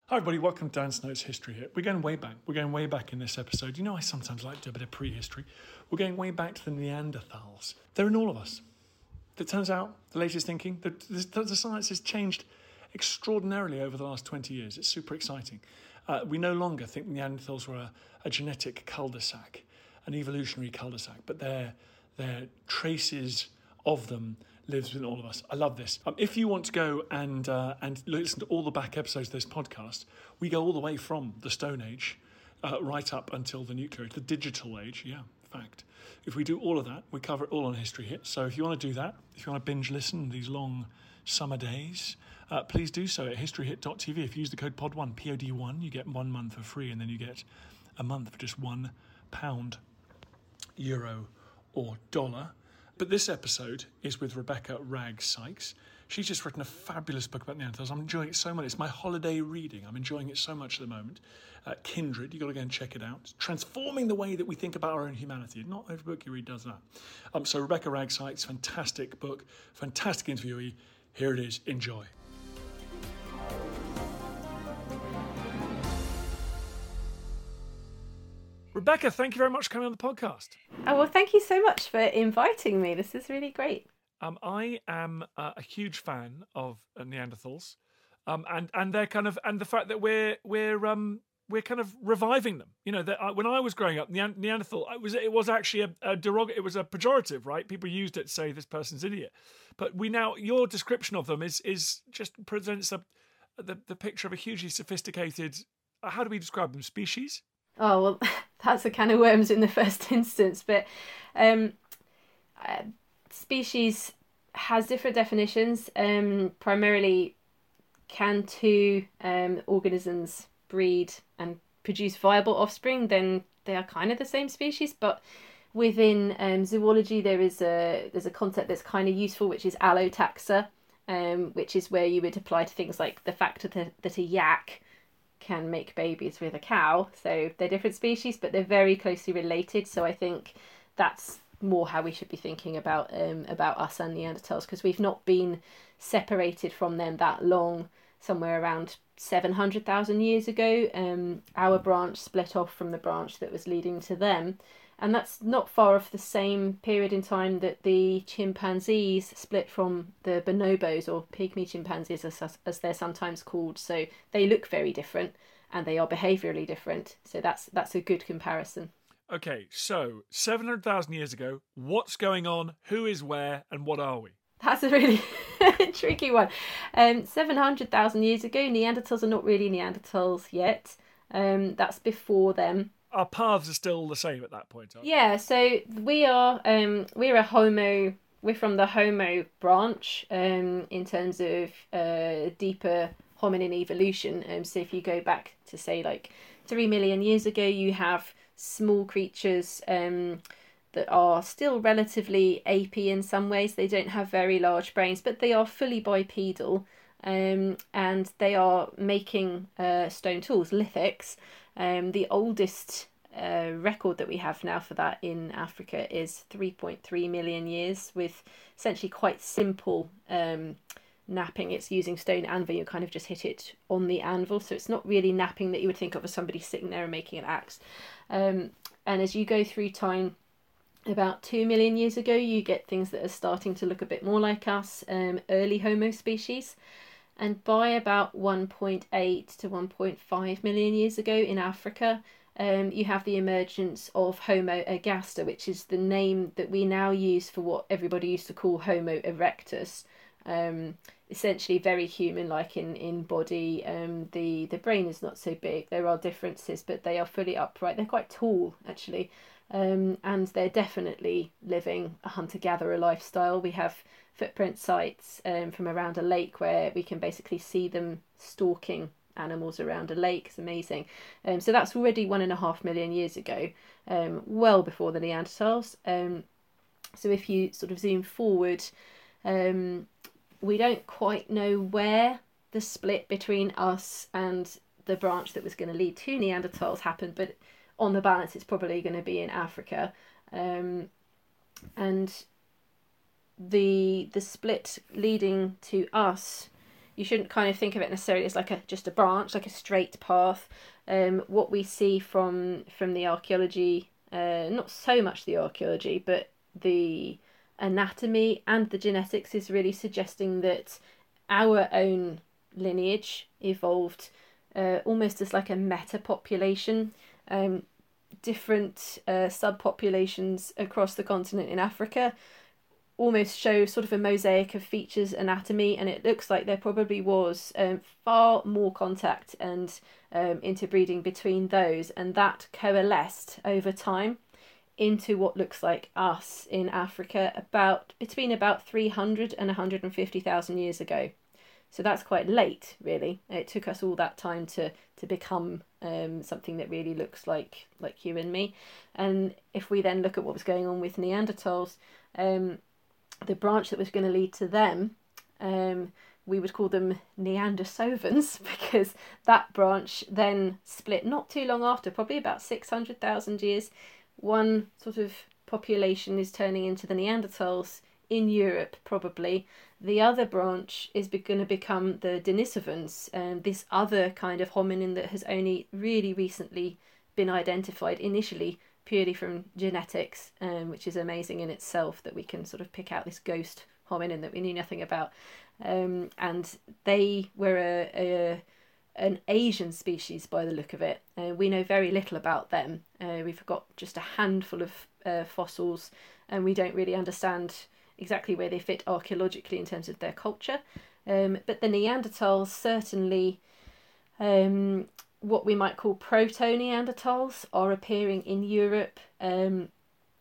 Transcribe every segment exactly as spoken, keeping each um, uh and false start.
Hi everybody, welcome to Dan Snow's History Hit. We're going way back. We're going way back in this episode. You know I sometimes like to do a bit of prehistory. We're going way back to the Neanderthals. They're in all of us. It turns out, the latest thinking, the, the, the science has changed extraordinarily over the last twenty years. It's super exciting. Uh, we no longer think Neanderthals were a, a genetic cul-de-sac, an evolutionary cul-de-sac, but they're, they're traces of them lives within all of us. I love this. Um, if you want to go and uh, and listen to all the back episodes of this podcast, we go all the way from the Stone Age uh, right up until the nuclear age, the digital age. Yeah, fact. If we do all of that, we cover it all on History Hit. So if you want to do that, if you want to binge listen these long summer days, uh, please do so at history hit dot t v. If you use the code P O D one, P O D one, you get one month for free, and then you get a month for just one pound, euro, or dollar. But this episode is with Rebecca Ragg Sykes. She's just written a fabulous book about Neanderthals. I'm enjoying it so much. It's my holiday reading. I'm enjoying it so much at the moment. Uh, Kindred, you've got to go and check it out. It's transforming the way that we think about our own humanity. Not every book you read does that. Um, so Rebecca Ragg Sykes, fantastic book, fantastic interviewee. Here it is. Enjoy. Rebecca, thank you very much for coming on the podcast. Oh, well, thank you so much for inviting me. This is really great. Um, I am uh, a huge fan of uh, Neanderthals, um, and and they're kind of and the fact that we're we're um we're kind of reviving them. You know, that uh, when I was growing up, Neand- Neanderthal it was it was actually a, a derog it was a pejorative, right? People used it to say this person's idiot. But we now your description of them is is just presents a, the the picture of a hugely sophisticated. Uh, how do we describe them? Species. Oh, well, that's a can of worms in the first instance, but um, uh, species has different definitions. Um, primarily, can two um, organisms breed and produce viable offspring, then they are kind of the same species. But within um, zoology, there is a there's a concept that's kind of useful, which is allotaxa, um, which is where you would apply to things like the fact that, that a yak can make babies with a cow. So they're different species, but they're very closely related. So I think that's more how we should be thinking about um, about us and Neanderthals, because we've not been separated from them that long. Somewhere around seven hundred thousand years ago, um, our branch split off from the branch that was leading to them. And that's not far off the same period in time that the chimpanzees split from the bonobos, or pygmy chimpanzees as, as they're sometimes called. So they look very different and they are behaviourally different. So that's that's a good comparison. Okay, so seven hundred thousand years ago, what's going on? Who is where? And what are we? That's a really tricky one. Um, seven hundred thousand years ago, Neanderthals are not really Neanderthals yet. Um, that's before them. Our paths are still the same at that point, aren't we? Yeah, so we are um we're a Homo we're from the Homo branch um in terms of uh deeper hominin evolution. Um so if you go back to say like three million years ago, you have small creatures um that are still relatively apey in some ways. They don't have very large brains, but they are fully bipedal, um and they are making uh stone tools, lithics. Um, the oldest uh, record that we have now for that in Africa is three point three million years, with essentially quite simple um, napping. It's using stone anvil. You kind of just hit it on the anvil. So it's not really napping that you would think of as somebody sitting there and making an axe. Um, and as you go through time, about two million years ago, you get things that are starting to look a bit more like us, um, early Homo species. And by about one point eight to one point five million years ago in Africa, um, you have the emergence of Homo ergaster, which is the name that we now use for what everybody used to call Homo erectus. Um, essentially very human-like in, in body. Um, the, the brain is not so big. There are differences, but they are fully upright. They're quite tall, actually. Um, and they're definitely living a hunter-gatherer lifestyle. We have footprint sites um, from around a lake where we can basically see them stalking animals around a lake. It's amazing. Um, so that's already one and a half million years ago, um, well before the Neanderthals. Um, so if you sort of zoom forward, um, we don't quite know where the split between us and the branch that was going to lead to Neanderthals happened, but on the balance, it's probably going to be in Africa. Um, and the the split leading to us you shouldn't kind of think of it necessarily as like a just a branch, like a straight path. Um, what we see from from the archaeology, uh, not so much the archaeology, but the anatomy and the genetics is really suggesting that our own lineage evolved uh, almost as like a meta population. Um, different uh, subpopulations across the continent in Africa almost show sort of a mosaic of features anatomy, and it looks like there probably was um, far more contact and um, interbreeding between those, and that coalesced over time into what looks like us in Africa about between about three hundred and one hundred fifty thousand years ago. So that's quite late, really. It took us all that time to to become um, something that really looks like like you and me. And if we then look at what was going on with Neanderthals, um, the branch that was going to lead to them, um, we would call them Neandersovans, because that branch then split not too long after, probably about six hundred thousand years. One sort of population is turning into the Neanderthals in Europe, probably. The other branch is going to become the Denisovans, um, this other kind of hominin that has only really recently been identified, initially purely from genetics, um, which is amazing in itself that we can sort of pick out this ghost hominin that we knew nothing about. Um, and they were a, a an Asian species by the look of it. Uh, we know very little about them. Uh, we've got just a handful of uh, fossils, and we don't really understand exactly where they fit archaeologically in terms of their culture. Um, but the Neanderthals certainly, um, what we might call proto-Neanderthals, are appearing in Europe um,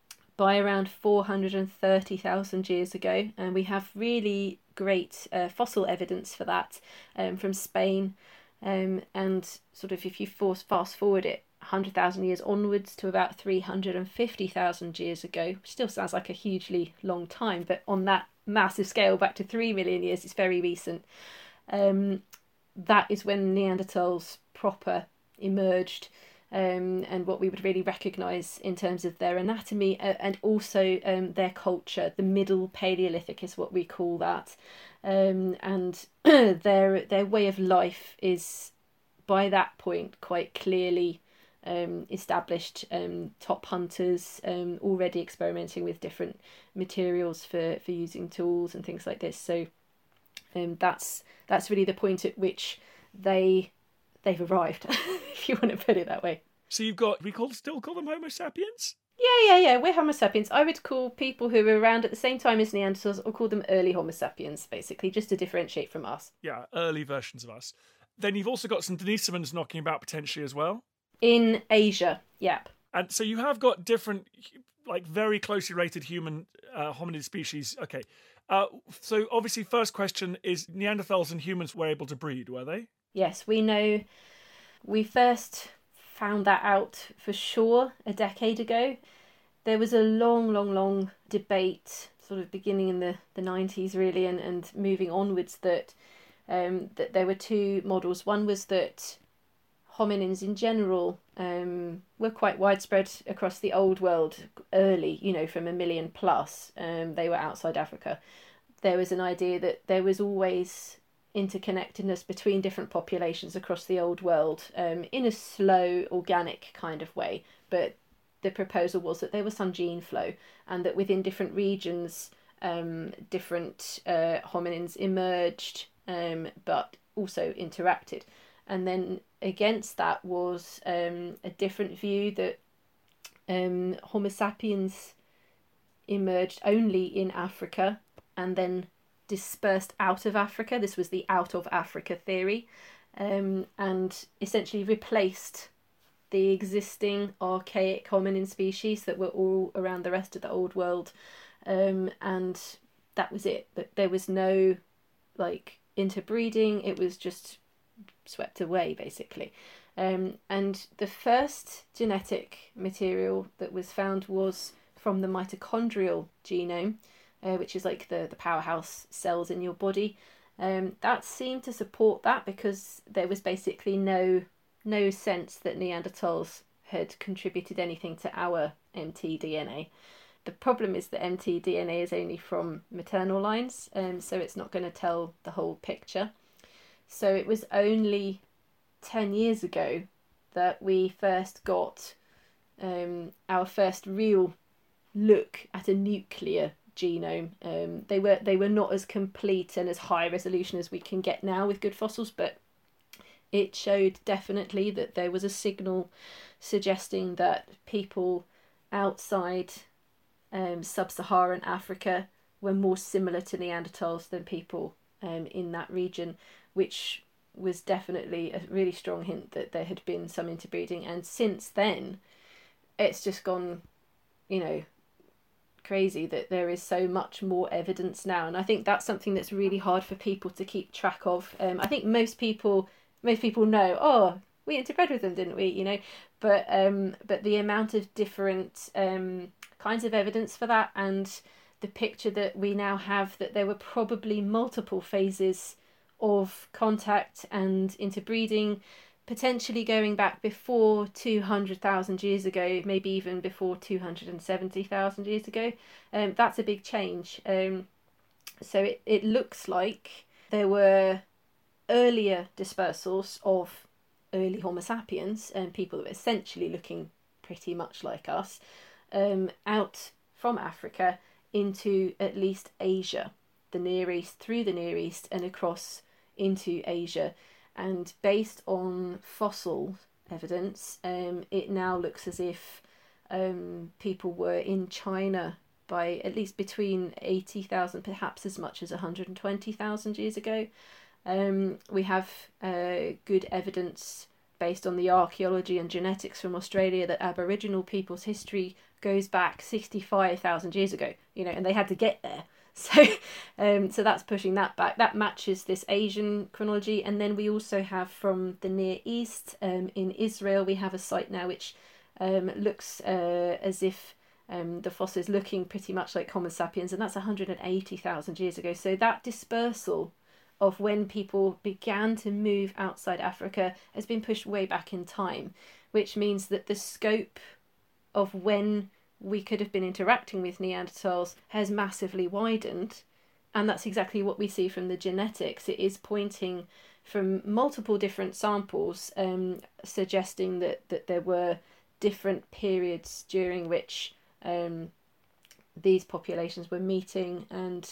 by around four hundred thirty thousand years ago. And we have really great uh, fossil evidence for that um, from Spain. Um, and sort of if you force fast forward it one hundred thousand years onwards to about three hundred fifty thousand years ago, which still sounds like a hugely long time, but on that massive scale back to three million years, it's very recent. Um, that is when Neanderthals proper emerged, um, and what we would really recognise in terms of their anatomy uh, and also um, their culture. The Middle Paleolithic is what we call that. Um, and their their way of life is, by that point, quite clearly um, established. Um, top hunters, um, already experimenting with different materials for, for using tools and things like this. So um, that's that's really the point at which they they've arrived, if you want to put it that way. So you've got, we call still call them Homo sapiens? Yeah, yeah, yeah. We're Homo sapiens. I would call people who were around at the same time as Neanderthals, or call them early Homo sapiens, basically, just to differentiate from us. Yeah, early versions of us. Then you've also got some Denisovans knocking about potentially as well. In Asia, yep. And so you have got different, like very closely related human uh, hominid species. Okay. Uh, so obviously, first question is Neanderthals and humans were able to breed, were they? Yes, we know. We first found that out for sure a decade ago. There was a long, long, long debate, sort of beginning in the, the nineties really, and, and moving onwards, that um, that there were two models. One was that hominins in general um, were quite widespread across the old world early, you know, from a million plus. Um, they were outside Africa. There was an idea that there was always interconnectedness between different populations across the old world um, in a slow, organic kind of way. But the proposal was that there was some gene flow, and that within different regions, um, different uh, hominins emerged, um, but also interacted. And then against that was um, a different view that um, Homo sapiens emerged only in Africa and then dispersed out of Africa. This was the out of Africa theory, um, and essentially replaced the existing archaic hominin species that were all around the rest of the old world, um, and that was it. That there was no like interbreeding. It was just swept away basically. Um, and the first genetic material that was found was from the mitochondrial genome, uh, which is like the, the powerhouse cells in your body. Um, that seemed to support that, because there was basically no no sense that Neanderthals had contributed anything to our mtDNA. The problem is that mtDNA is only from maternal lines, um, so it's not going to tell the whole picture. So it was only ten years ago that we first got um, our first real look at a nuclear genome. Um, they were they were not as complete and as high resolution as we can get now with good fossils, but it showed definitely that there was a signal suggesting that people outside um, sub-Saharan Africa were more similar to Neanderthals than people um, in that region, which was definitely a really strong hint that there had been some interbreeding. And since then, it's just gone, you know, crazy that there is so much more evidence now. And I think that's something that's really hard for people to keep track of. Um, I think most people most people know, oh, we interbred with them, didn't we? You know, but um, but the amount of different um, kinds of evidence for that, and the picture that we now have that there were probably multiple phases of contact and interbreeding, potentially going back before two hundred thousand years ago, maybe even before two hundred seventy thousand years ago. Um, that's a big change. Um, so it, it looks like there were earlier dispersals of early Homo sapiens and people that were essentially looking pretty much like us, um, out from Africa into at least Asia, the Near East, through the Near East and across into Asia. And based on fossil evidence, um, it now looks as if um, people were in China by at least between eighty thousand, perhaps as much as one hundred twenty thousand years ago. Um, we have uh, good evidence based on the archaeology and genetics from Australia that Aboriginal people's history goes back sixty-five thousand years ago, you know, and they had to get there. So um, so that's pushing that back. That matches this Asian chronology. And then we also have from the Near East, um, in Israel, we have a site now which um, looks uh, as if um, the fossil is looking pretty much like Homo sapiens, and that's one hundred eighty thousand years ago. So that dispersal of when people began to move outside Africa has been pushed way back in time, which means that the scope of when we could have been interacting with Neanderthals has massively widened. And that's exactly what we see from the genetics. It is pointing from multiple different samples, um, suggesting that, that there were different periods during which um, these populations were meeting, and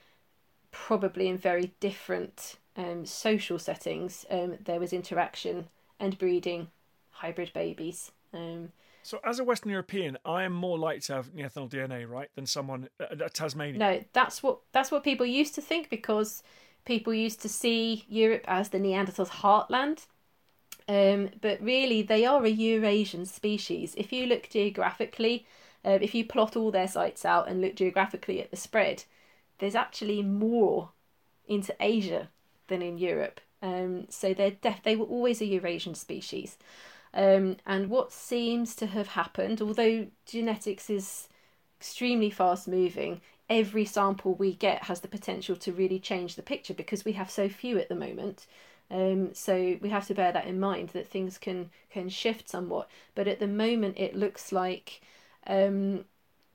probably in very different um, social settings. Um, there was interaction and breeding hybrid babies. Um, So as a Western European, I am more likely to have Neanderthal D N A, right, than someone at uh, Tasmania. No, that's what that's what people used to think, because people used to see Europe as the Neanderthals' heartland. Um, but really, they are a Eurasian species. If you look geographically, uh, if you plot all their sites out and look geographically at the spread, there's actually more into Asia than in Europe. Um, so they're def- they were always a Eurasian species. Um, and what seems to have happened, although genetics is extremely fast moving, every sample we get has the potential to really change the picture because we have so few at the moment. Um, so we have to bear that in mind, that things can, can shift somewhat. But at the moment, it looks like um,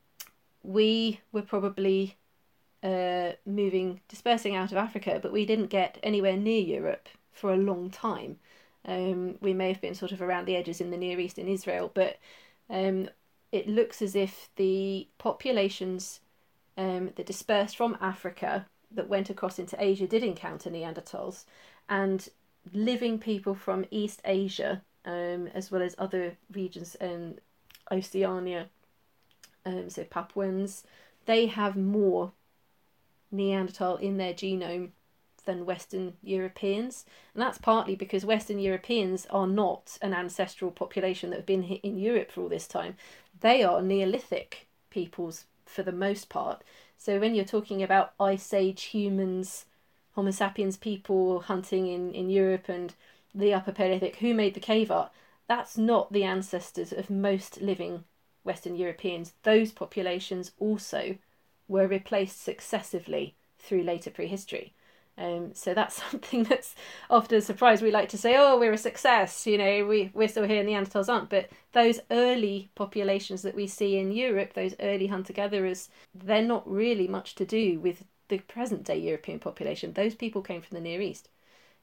we were probably uh, moving, dispersing out of Africa, but we didn't get anywhere near Europe for a long time. Um, we may have been sort of around the edges in the Near East and Israel, but um, it looks as if the populations um, that dispersed from Africa that went across into Asia did encounter Neanderthals, and living people from East Asia, um, as well as other regions in Oceania, um, so Papuans, they have more Neanderthal in their genome than Western Europeans. And that's partly because Western Europeans are not an ancestral population that have been in Europe for all this time. They are Neolithic peoples for the most part. So when you're talking about Ice Age humans, Homo sapiens people hunting in, in Europe and the Upper Paleolithic, who made the cave art, that's not the ancestors of most living Western Europeans. Those populations also were replaced successively through later prehistory. Um, so that's something that's often a surprise. We like to say, oh, we're a success, you know, we, we're still here and Neanderthals aren't. But those early populations that we see in Europe, those early hunter-gatherers, they're not really much to do with the present-day European population. Those people came from the Near East.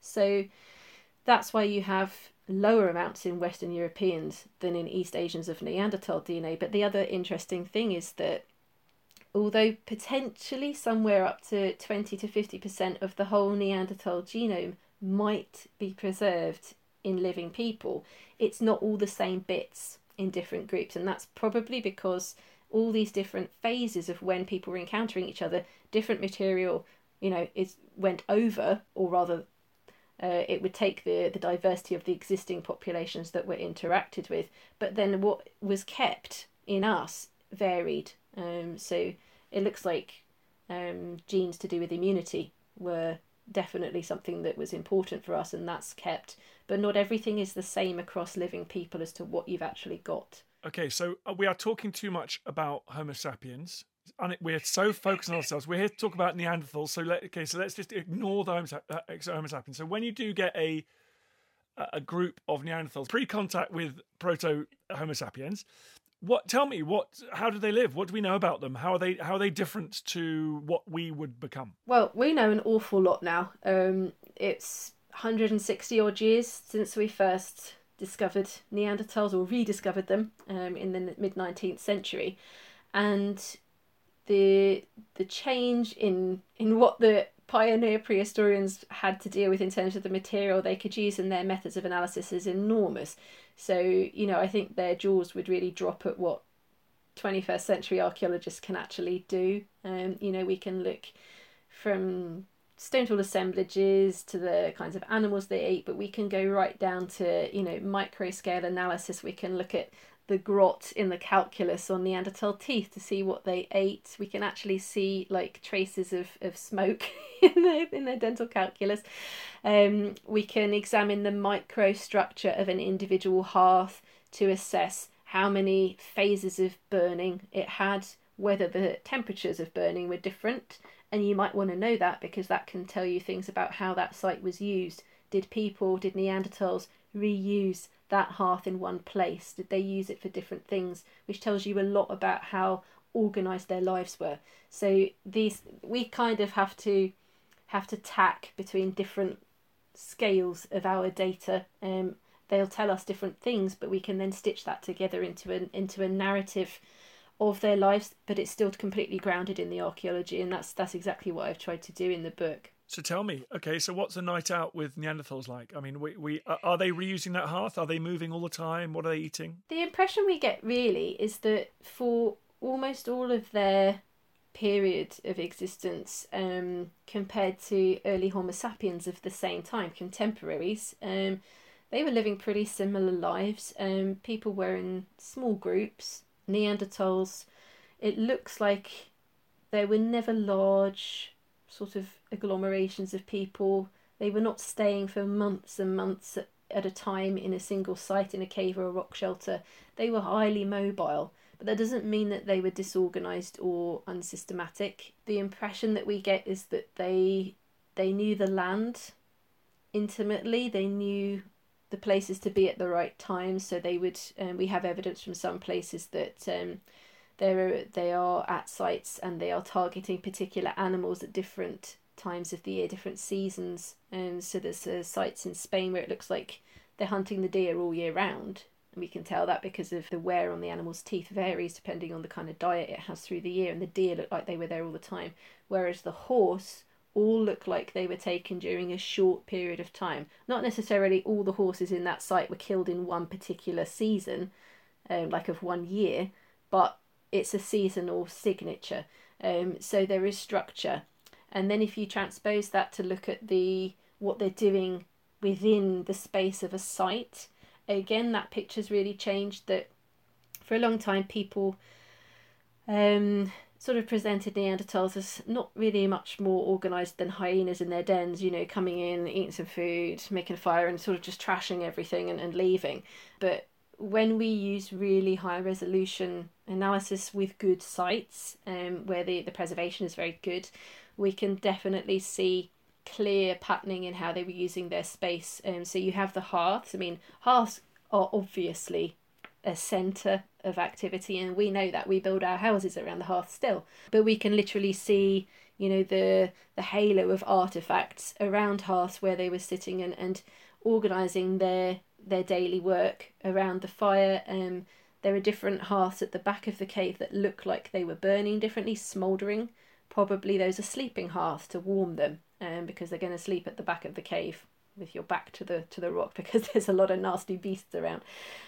So that's why you have lower amounts in Western Europeans than in East Asians of Neanderthal D N A. But the other interesting thing is that although potentially somewhere up to twenty to fifty percent of the whole Neanderthal genome might be preserved in living people, it's not all the same bits in different groups. And that's probably because all these different phases of when people were encountering each other, different material, you know, is went over, or rather Uh, it would take the, the diversity of the existing populations that were interacted with, but then what was kept in us varied. Um, so it looks like um, genes to do with immunity were definitely something that was important for us, and that's kept. But not everything is the same across living people as to what you've actually got. Okay, so we are talking too much about Homo sapiens. And we're so focused on ourselves. We're here to talk about Neanderthals. So let, okay, so let's just ignore the Homo, uh, Homo sapiens. So when you do get a a group of Neanderthals pre-contact with proto Homo sapiens, what? Tell me what? How do they live? What do we know about them? How are they? How are they different to what we would become? Well, we know an awful lot now. Um, it's one hundred sixty odd years since we first discovered Neanderthals, or rediscovered them, um, in the mid nineteenth century, and the the change in in what the pioneer prehistorians had to deal with in terms of the material they could use in their methods of analysis is enormous. So, you know, I think their jaws would really drop at what twenty-first century archaeologists can actually do. Um, you know, we can look from stone tool assemblages to the kinds of animals they ate, but we can go right down to, you know, micro scale analysis. We can look at the grot in the calculus on Neanderthal teeth to see what they ate. We can actually see like traces of, of smoke in their, in their dental calculus. Um, we can examine the microstructure of an individual hearth to assess how many phases of burning it had, whether the temperatures of burning were different. And you might want to know that because that can tell you things about how that site was used. Did people, did Neanderthals reuse that hearth in one place? Did they use it for different things? Which tells you a lot about how organised their lives were. So these, we kind of have to have to tack between different scales of our data. Um, they'll tell us different things, but we can then stitch that together into an into a narrative of their lives, but it's still completely grounded in the archaeology, and that's that's exactly what I've tried to do in the book. So tell me, okay, so what's a night out with Neanderthals like? I mean, we, we are they reusing that hearth? Are they moving all the time? What are they eating? The impression we get really is that for almost all of their period of existence, um, compared to early Homo sapiens of the same time, contemporaries, um, they were living pretty similar lives. Um, people were in small groups. Neanderthals, it looks like there were never large sort of agglomerations of people. They were not staying for months and months at, at a time in a single site in a cave or a rock shelter. They were highly mobile, but that doesn't mean that they were disorganized or unsystematic. The impression that we get is that they they knew the land intimately. They knew the places to be at the right time, so they would um, we have evidence from some places that um, they're, they are at sites and they are targeting particular animals at different times of the year, different seasons. And so there's uh, sites in Spain where it looks like they're hunting the deer all year round, and we can tell that because of the wear on the animal's teeth varies depending on the kind of diet it has through the year, and the deer look like they were there all the time, whereas the horse all look like they were taken during a short period of time. Not necessarily all the horses in that site were killed in one particular season, um, like of one year, but it's a seasonal signature. Um, so there is structure. And then if you transpose that to look at the what they're doing within the space of a site, again, that picture's really changed. That for a long time people um, sort of presented Neanderthals as not really much more organised than hyenas in their dens, you know, coming in, eating some food, making a fire and sort of just trashing everything and, and leaving. But when we use really high resolution analysis with good sites, um, where the, the preservation is very good, we can definitely see clear patterning in how they were using their space. Um, so you have the hearths. I mean, hearths are obviously a centre of activity, and we know that we build our houses around the hearth still. But we can literally see, you know, the the halo of artefacts around hearths where they were sitting and, and organising their their daily work around the fire. Um, there are different hearths at the back of the cave that look like they were burning differently, smouldering. Probably those are sleeping hearths to warm them, um, because they're going to sleep at the back of the cave with your back to the to the rock, because there's a lot of nasty beasts around.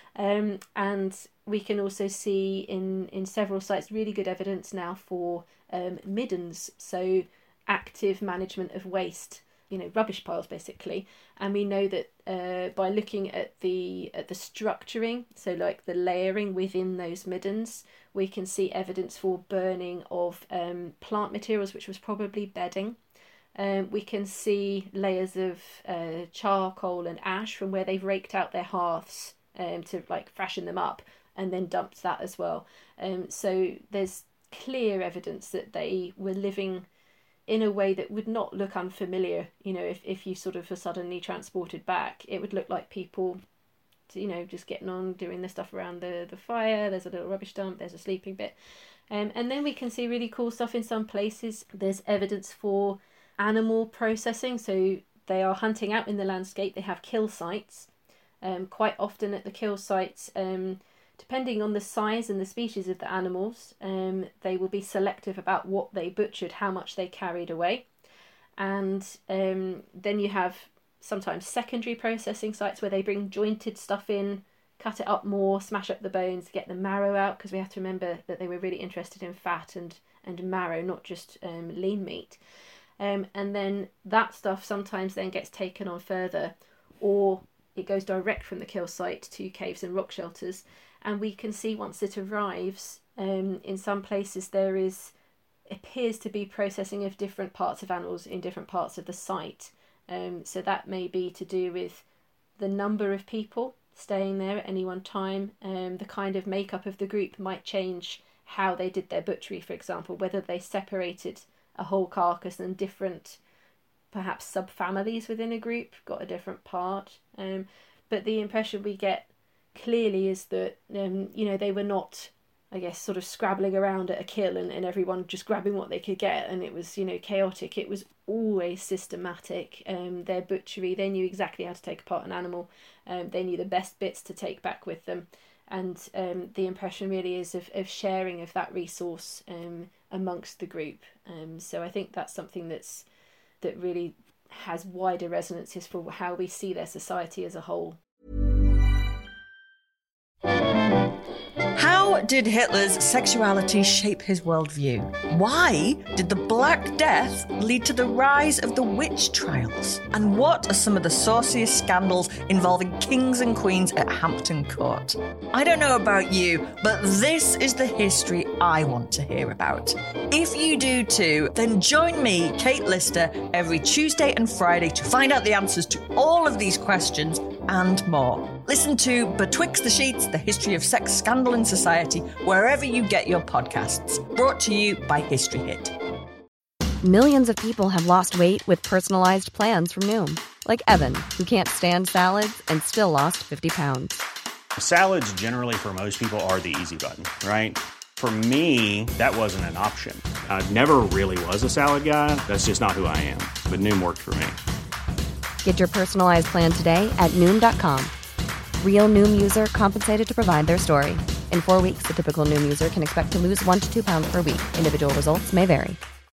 Um, and we can also see in, in several sites really good evidence now for um, middens, so active management of waste, you know, rubbish piles basically. And we know that uh, by looking at the at the structuring, so like the layering within those middens, we can see evidence for burning of um, plant materials, which was probably bedding. Um, we can see layers of uh, charcoal and ash from where they've raked out their hearths um, to like freshen them up, and then dumped that as well. Um, so there's clear evidence that they were living in a way that would not look unfamiliar. You know, if, if you sort of were suddenly transported back, it would look like people, you know, just getting on, doing the stuff around the, the fire. There's a little rubbish dump, there's a sleeping bit. Um, and then we can see really cool stuff in some places. There's evidence for animal processing, so they are hunting out in the landscape. They have kill sites. Um, quite often at the kill sites, um, depending on the size and the species of the animals, um, they will be selective about what they butchered, how much they carried away. And um, then you have sometimes secondary processing sites where they bring jointed stuff in, cut it up more, smash up the bones, get the marrow out, because we have to remember that they were really interested in fat and, and marrow, not just um, lean meat. Um, and then that stuff sometimes then gets taken on further, or it goes direct from the kill site to caves and rock shelters. And we can see once it arrives, um, in some places there is, appears to be processing of different parts of animals in different parts of the site. Um, so that may be to do with the number of people staying there at any one time. Um, the kind of makeup of the group might change how they did their butchery, for example, whether they separated a whole carcass and different, perhaps subfamilies within a group got a different part. Um, but the impression we get clearly is that, um, you know, they were not, I guess, sort of scrabbling around at a kill and, and everyone just grabbing what they could get, and it was, you know, chaotic. It was always systematic. Um, their butchery, they knew exactly how to take apart an animal. Um, they knew the best bits to take back with them. And um, the impression really is of, of sharing of that resource um, amongst the group. Um, so I think that's something that's that really has wider resonances for how we see their society as a whole. How did Hitler's sexuality shape his worldview? Why did the Black Death lead to the rise of the witch trials? And what are some of the sauciest scandals involving kings and queens at Hampton Court? I don't know about you, but this is the history I want to hear about. If you do too, then join me, Kate Lister, every Tuesday and Friday to find out the answers to all of these questions and more. Listen to Betwixt the Sheets, the history of sex, scandal and society, wherever you get your podcasts. Brought to you by History Hit. Millions of people have lost weight with personalized plans from Noom. Like Evan, who can't stand salads and still lost fifty pounds. Salads generally for most people are the easy button, right? For me, that wasn't an option. I never really was a salad guy. That's just not who I am. But Noom worked for me. Get your personalized plan today at Noom dot com. Real Noom user compensated to provide their story. In four weeks, the typical Noom user can expect to lose one to two pounds per week. Individual results may vary.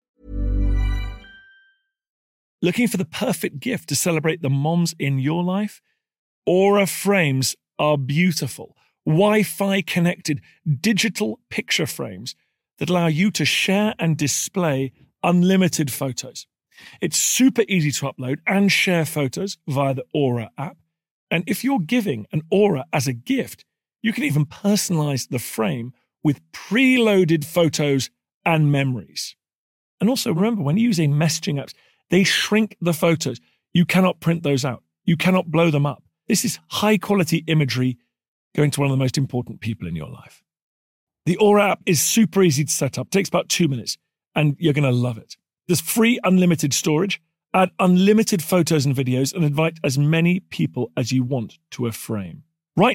Looking for the perfect gift to celebrate the moms in your life? Aura frames are beautiful, Wi-Fi connected digital picture frames that allow you to share and display unlimited photos. It's super easy to upload and share photos via the Aura app. And if you're giving an Aura as a gift, you can even personalize the frame with preloaded photos and memories. And also remember, when you're using messaging apps, they shrink the photos. You cannot print those out. You cannot blow them up. This is high quality imagery going to one of the most important people in your life. The Aura app is super easy to set up, takes about two minutes, and you're going to love it. There's free unlimited storage, add unlimited photos and videos, and invite as many people as you want to a frame. Right now,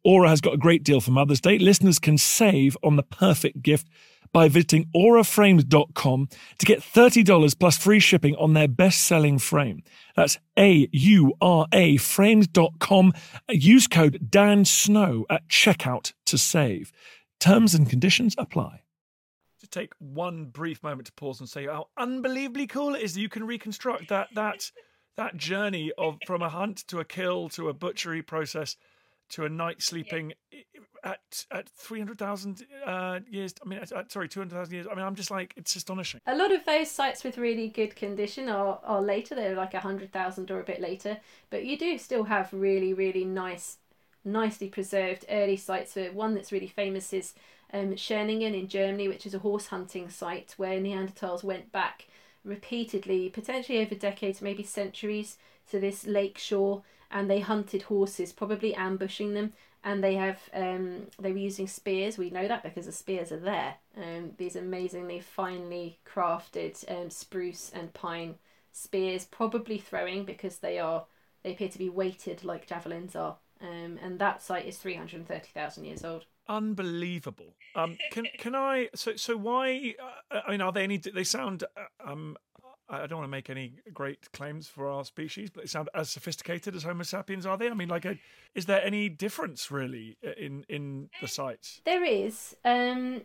Aura has got a great deal for Mother's Day. Listeners can save on the perfect gift by visiting aura frames dot com to get thirty dollars plus free shipping on their best-selling frame. That's A U R A frames dot com. Use code Dan Snow at checkout to save. Terms and conditions apply. To take one brief moment to pause and say how unbelievably cool it is that you can reconstruct that that that journey of from a hunt to a kill to a butchery process to a night sleeping at at three hundred thousand uh, years. I mean, at, at, sorry, two hundred thousand years. I mean, I'm just like, it's astonishing. A lot of those sites with really good condition are, are later. They're like one hundred thousand or a bit later. But you do still have really, really nice, nicely preserved early sites. So one that's really famous is um, Schöningen in Germany, which is a horse hunting site where Neanderthals went back repeatedly, potentially over decades, maybe centuries, to this lake shore, and they hunted horses, probably ambushing them. And they have um, they were using spears. We know that because the spears are there. Um, these amazingly finely crafted um, spruce and pine spears, probably throwing because they are they appear to be weighted like javelins are. Um, and that site is three hundred thirty thousand years old. Unbelievable. Um, can can I? So so why? Uh, I mean, are they any? They sound. Uh, um, I don't want to make any great claims for our species, but they sound as sophisticated as Homo sapiens, are they? I mean, like, a, is there any difference really in in the sites? There is. Um,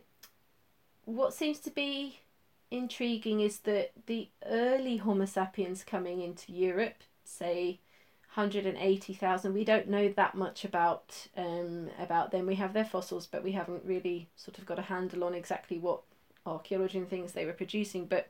what seems to be intriguing is that the early Homo sapiens coming into Europe, say one hundred eighty thousand, we don't know that much about um about them. We have their fossils, but we haven't really sort of got a handle on exactly what archaeology and things they were producing. But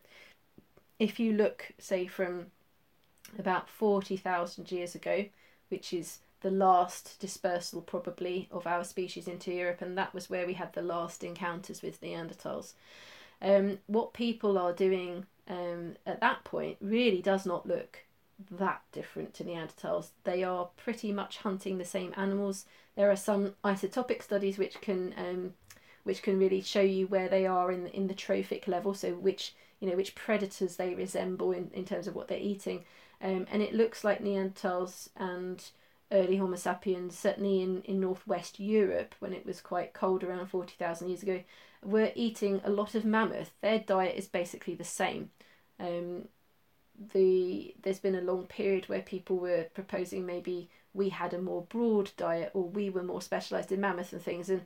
if you look, say, from about forty thousand years ago, which is the last dispersal probably of our species into Europe, and that was where we had the last encounters with Neanderthals, um, what people are doing um, at that point really does not look that different to Neanderthals. They are pretty much hunting the same animals. There are some isotopic studies which can um, which can really show you where they are in in the trophic level, so which you know which predators they resemble in, in terms of what they're eating, um, and it looks like Neanderthals and early Homo sapiens, certainly in, in northwest Europe when it was quite cold around forty thousand years ago, were eating a lot of mammoth. Their diet is basically the same. Um, the there's been a long period where people were proposing maybe we had a more broad diet or we were more specialised in mammoth and things, and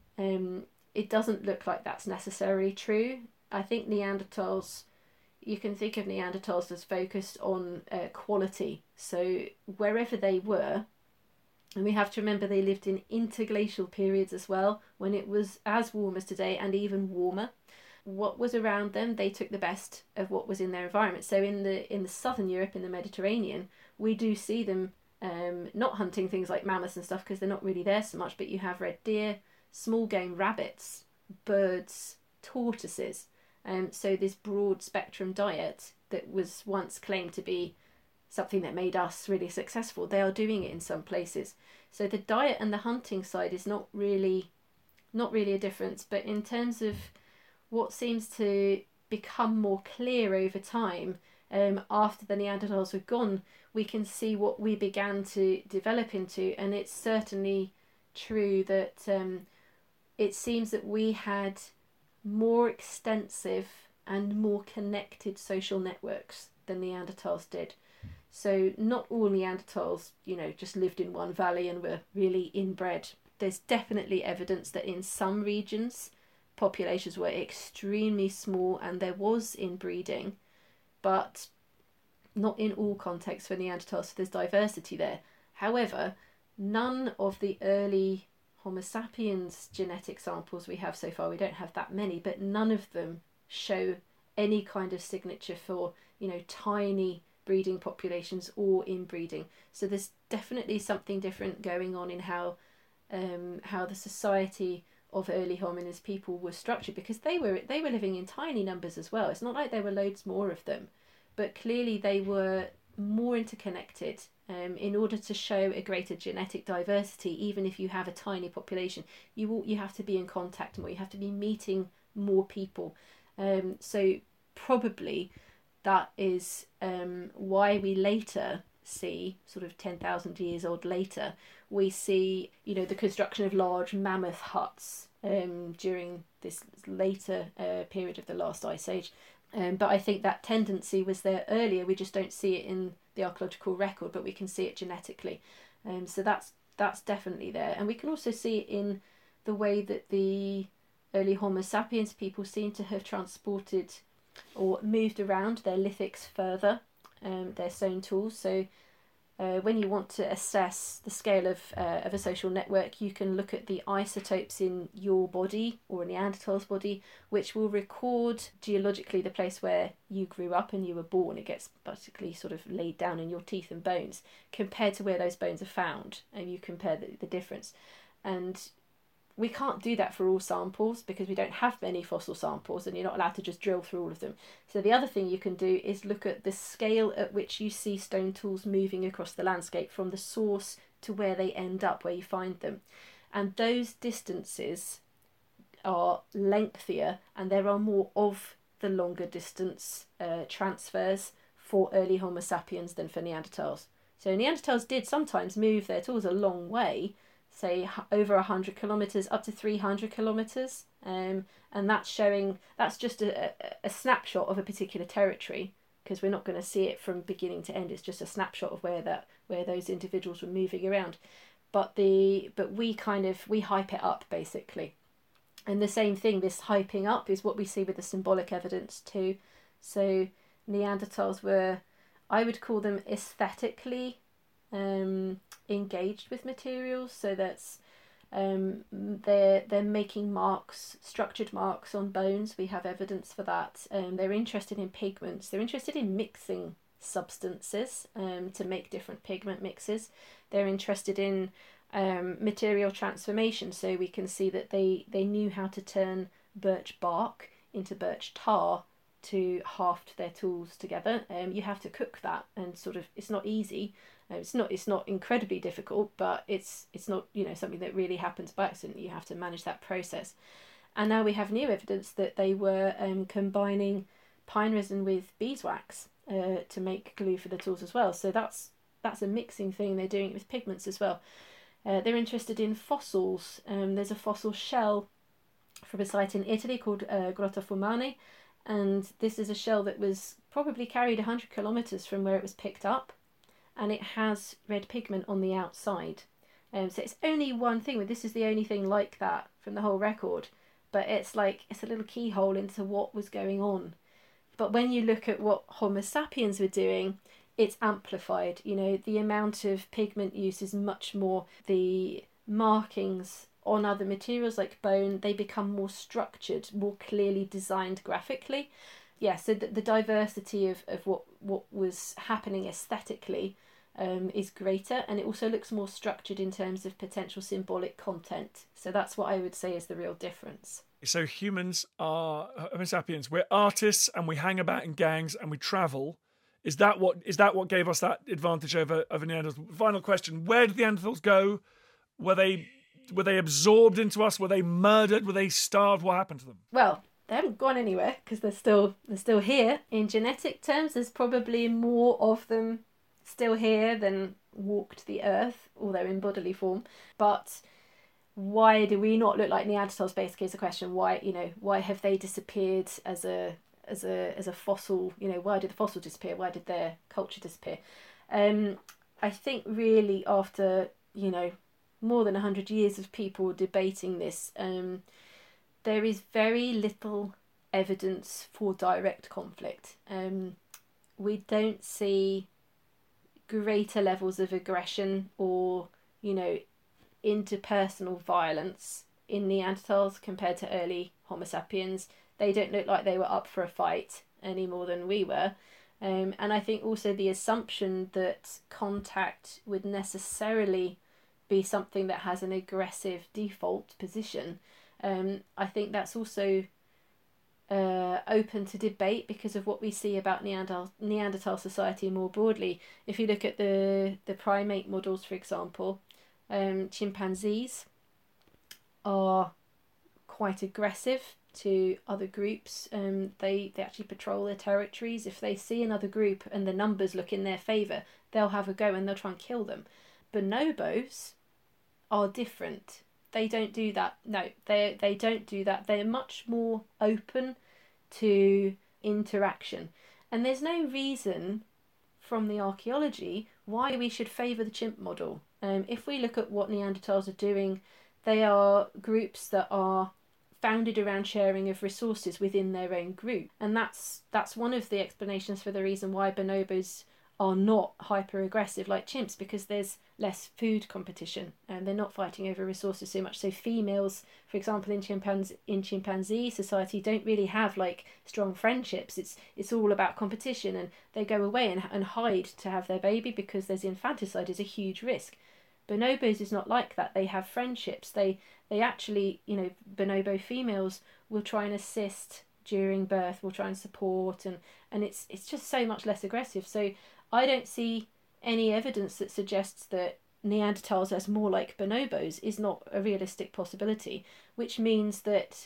um, it doesn't look like that's necessarily true. I think Neanderthals, you can think of Neanderthals as focused on uh, quality. So wherever they were, and we have to remember they lived in interglacial periods as well, when it was as warm as today and even warmer. What was around them, they took the best of what was in their environment. So in the in the southern Europe, in the Mediterranean, we do see them um, not hunting things like mammoths and stuff because they're not really there so much, but you have red deer, small game rabbits, birds, tortoises. Um, so this broad spectrum diet that was once claimed to be something that made us really successful, they are doing it in some places. So the diet and the hunting side is not really, not really a difference. But in terms of what seems to become more clear over time, um, after the Neanderthals were gone, we can see what we began to develop into, and it's certainly true that um, it seems that we had more extensive and more connected social networks than Neanderthals did. So not all Neanderthals, you know, just lived in one valley and were really inbred. There's definitely evidence that in some regions populations were extremely small and there was inbreeding, but not in all contexts for Neanderthals, so there's diversity there. However, none of the early Homo sapiens genetic samples we have so far, we don't have that many, but none of them show any kind of signature for, you know, tiny breeding populations or inbreeding. So there's definitely something different going on in how um, how the society of early hominins people were structured, because they were they were living in tiny numbers as well. It's not like there were loads more of them, but clearly they were more interconnected. Um, in order to show a greater genetic diversity, even if you have a tiny population, you will, you have to be in contact more, you have to be meeting more people. Um, so probably that is um, why we later see, sort of ten thousand years odd later, we see, you know, the construction of large mammoth huts um, during this later uh, period of the last ice age. Um, but I think that tendency was there earlier. We just don't see it in the archaeological record, but we can see it genetically. Um, so that's that's definitely there. And we can also see it in the way that the early Homo sapiens people seem to have transported or moved around their lithics further, um, their stone tools. So uh, when you want to assess the scale of, uh, of a social network, you can look at the isotopes in your body or a Neanderthal's body, which will record geologically the place where you grew up and you were born. It gets basically sort of laid down in your teeth and bones compared to where those bones are found, and you compare the, the difference. And we can't do that for all samples because we don't have many fossil samples and you're not allowed to just drill through all of them. So the other thing you can do is look at the scale at which you see stone tools moving across the landscape from the source to where they end up, where you find them. And those distances are lengthier, and there are more of the longer distance uh, transfers for early Homo sapiens than for Neanderthals. So Neanderthals did sometimes move their tools a long way, say over one hundred kilometres, up to three hundred kilometres, um, and that's showing, that's just a, a snapshot of a particular territory, because we're not going to see it from beginning to end. It's just a snapshot of where that where those individuals were moving around. But the but we kind of we hype it up basically, and the same thing, this hyping up is what we see with the symbolic evidence too. So Neanderthals were, I would call them aesthetically um engaged with materials, so that's um they're they're making marks, structured marks on bones. We have evidence for that. Um they're interested in pigments, they're interested in mixing substances um to make different pigment mixes. They're interested in um material transformation, so we can see that they they knew how to turn birch bark into birch tar to haft their tools together. Um you have to cook that, and sort of it's not easy. It's not it's not incredibly difficult, but it's it's not, you know, something that really happens by accident. You have to manage that process. And now we have new evidence that they were um, combining pine resin with beeswax uh, to make glue for the tools as well. So that's that's a mixing thing. They're doing it with pigments as well. Uh, they're interested in fossils. Um, there's a fossil shell from a site in Italy called uh, Grotta Fumane, and this is a shell that was probably carried one hundred kilometres from where it was picked up. And it has red pigment on the outside. Um, so it's only one thing, this is the only thing like that from the whole record, but it's like, it's a little keyhole into what was going on. But when you look at what Homo sapiens were doing, it's amplified. You know, the amount of pigment use is much more. The markings on other materials like bone, they become more structured, more clearly designed graphically. Yeah, so the, the diversity of, of what, what was happening aesthetically um, is greater, and it also looks more structured in terms of potential symbolic content. So that's what I would say is the real difference. So humans are, Homo sapiens, we're artists and we hang about in gangs and we travel. Is that what is that what gave us that advantage over, over Neanderthals? Final question, where did the Neanderthals go? Were they, were they absorbed into us? Were they murdered? Were they starved? What happened to them? Well, they haven't gone anywhere because they're still they're still here. In genetic terms, there's probably more of them still here than walked the earth, although in bodily form. But why do we not look like Neanderthals? Basically, is the question. Why, you know, why have they disappeared as a as a as a fossil? You know, why did the fossil disappear? Why did their culture disappear? Um, I think really after, you know, more than a hundred years of people debating this, um. there is very little evidence for direct conflict. Um, we don't see greater levels of aggression or, you know, interpersonal violence in Neanderthals compared to early Homo sapiens. They don't look like they were up for a fight any more than we were. Um, and I think also the assumption that contact would necessarily be something that has an aggressive default position, Um, I think that's also uh, open to debate because of what we see about Neanderthal, Neanderthal society more broadly. If you look at the, the primate models, for example, um, chimpanzees are quite aggressive to other groups. Um, they, they actually patrol their territories. If they see another group and the numbers look in their favour, they'll have a go and they'll try and kill them. Bonobos are different. They don't do that. No, they they don't do that. They're much more open to interaction. And there's no reason from the archaeology why we should favour the chimp model. Um, if we look at what Neanderthals are doing, they are groups that are founded around sharing of resources within their own group. And that's that's one of the explanations for the reason why bonobos are not hyper-aggressive like chimps, because there's less food competition and they're not fighting over resources so much. So females, for example, in chimpanzee in chimpanzee society don't really have like strong friendships. It's it's all about competition, and they go away and, and hide to have their baby because there's infanticide is a huge risk. Bonobos is not like that. They have friendships. They they actually, you know, bonobo females will try and assist during birth, will try and support, and, and it's it's just so much less aggressive. So I don't see any evidence that suggests that Neanderthals as more like bonobos is not a realistic possibility, which means that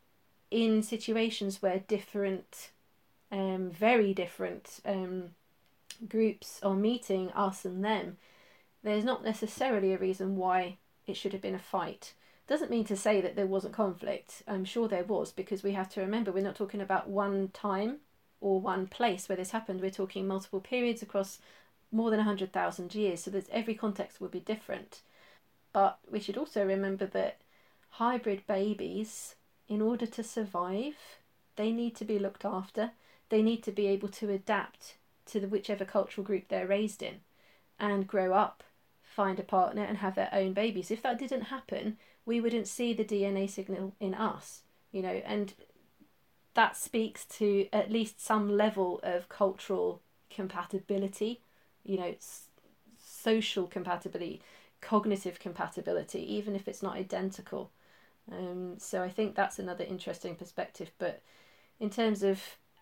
in situations where different, um, very different um, groups are meeting, us and them, there's not necessarily a reason why it should have been a fight. Doesn't mean to say that there wasn't conflict. I'm sure there was, because we have to remember we're not talking about one time or one place where this happened. We're talking multiple periods across more than one hundred thousand years, so that every context would be different. But we should also remember that hybrid babies, in order to survive, they need to be looked after. They need to be able to adapt to the whichever cultural group they're raised in and grow up, find a partner and have their own babies. If that didn't happen, we wouldn't see the D N A signal in us, you know, and that speaks to at least some level of cultural compatibility, you know, s- social compatibility, cognitive compatibility, even if it's not identical. Um, so I think that's another interesting perspective. But in terms of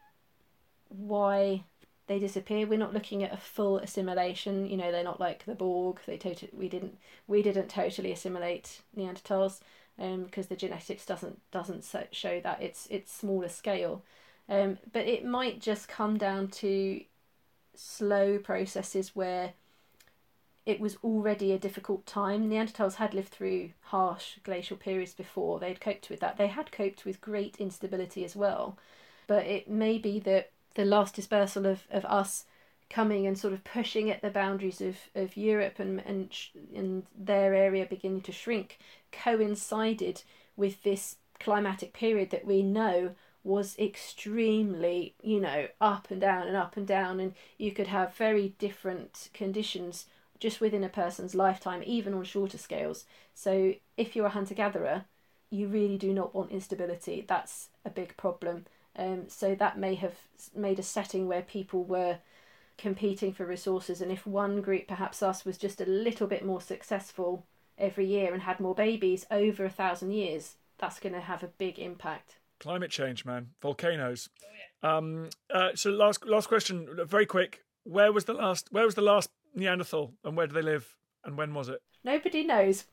why they disappear, we're not looking at a full assimilation. You know, they're not like the Borg. They totally we didn't we didn't totally assimilate Neanderthals, um, because the genetics doesn't doesn't show that. It's it's smaller scale, um, but it might just come down to slow processes where it was already a difficult time. Neanderthals had lived through harsh glacial periods before. They'd coped with that. They had coped with great instability as well, but it may be that the last dispersal of, of us coming and sort of pushing at the boundaries of, of Europe and, and and their area beginning to shrink coincided with this climatic period that we know was extremely, you know, up and down and up and down, and you could have very different conditions just within a person's lifetime, even on shorter scales. So if you're a hunter-gatherer, you really do not want instability. That's a big problem. Um, so that may have made a setting where people were competing for resources, and if one group, perhaps us, was just a little bit more successful every year and had more babies over a thousand years, that's going to have a big impact. Climate change, man. Volcanoes. Um, uh, so last last question, very quick. Where was the last Where was the last Neanderthal, and where do they live, and when was it? Nobody knows.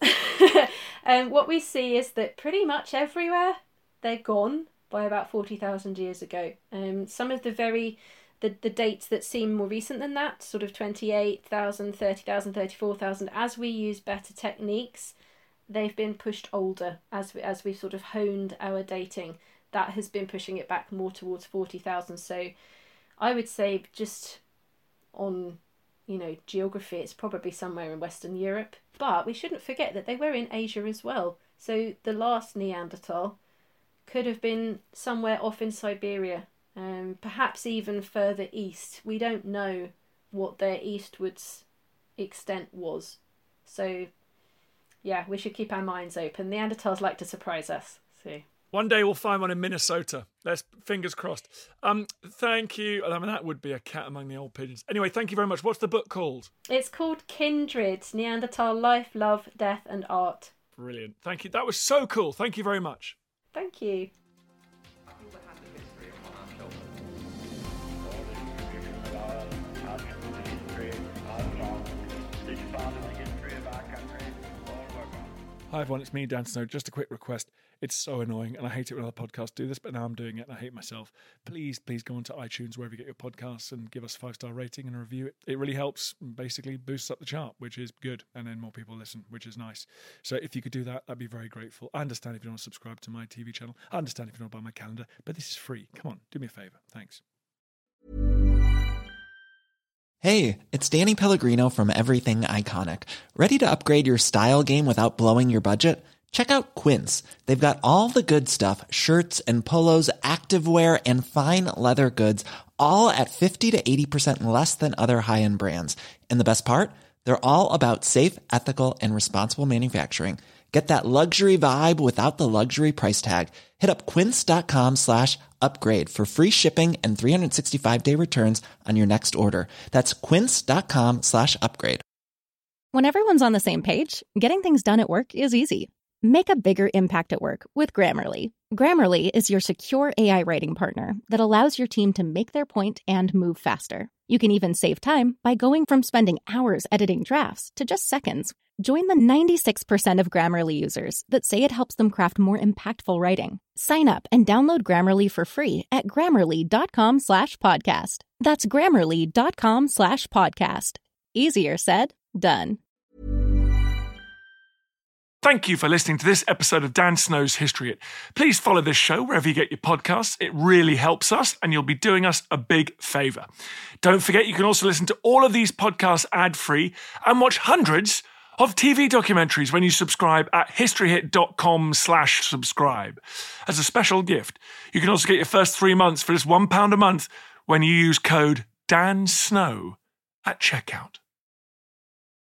And um, what we see is that pretty much everywhere they're gone by about forty thousand years ago. Um, some of the very the, the dates that seem more recent than that, sort of twenty-eight thousand, thirty thousand, thirty-four thousand, as we use better techniques, they've been pushed older as we, as we've sort of honed our dating. That has been pushing it back more towards forty thousand. So I would say, just on, you know, geography, it's probably somewhere in Western Europe. But we shouldn't forget that they were in Asia as well. So the last Neanderthal could have been somewhere off in Siberia, um, perhaps even further east. We don't know what their eastwards extent was. So yeah, we should keep our minds open. Neanderthals like to surprise us. So one day we'll find one in Minnesota. Let's fingers crossed. Um, thank you. I mean, that would be a cat among the old pigeons. Anyway, thank you very much. What's the book called? It's called Kindred: Neanderthal Life, Love, Death and Art. Brilliant. Thank you. That was so cool. Thank you very much. Thank you. Hi everyone, it's me, Dan Snow. Just a quick request. It's so annoying and I hate it when other podcasts do this, but now I'm doing it and I hate myself. Please, please go onto iTunes, wherever you get your podcasts, and give us a five-star rating and a review. It, it really helps, basically boosts up the chart, which is good, and then more people listen, which is nice. So if you could do that, I'd be very grateful. I understand if you don't want to subscribe to my T V channel. I understand if you don't want to buy my calendar, but this is free. Come on, do me a favour. Thanks. Hey, it's Danny Pellegrino from Everything Iconic. Ready to upgrade your style game without blowing your budget? Check out Quince. They've got all the good stuff, shirts and polos, activewear, and fine leather goods, all at fifty to eighty percent less than other high-end brands. And the best part? They're all about safe, ethical, and responsible manufacturing. Get that luxury vibe without the luxury price tag. Hit up quince.com slash upgrade for free shipping and three sixty-five day returns on your next order. That's quince.com slash upgrade. When everyone's on the same page, getting things done at work is easy. Make a bigger impact at work with Grammarly. Grammarly is your secure A I writing partner that allows your team to make their point and move faster. You can even save time by going from spending hours editing drafts to just seconds. Join the ninety-six percent of Grammarly users that say it helps them craft more impactful writing. Sign up and download Grammarly for free at grammarly.com slash podcast. That's grammarly.com slash podcast. Easier said, done. Thank you for listening to this episode of Dan Snow's History Hit. Please follow this show wherever you get your podcasts. It really helps us, and you'll be doing us a big favour. Don't forget, you can also listen to all of these podcasts ad-free and watch hundreds of T V documentaries when you subscribe at historyhit.com slash subscribe. As a special gift, you can also get your first three months for just one pound a month when you use code DANSNOW at checkout.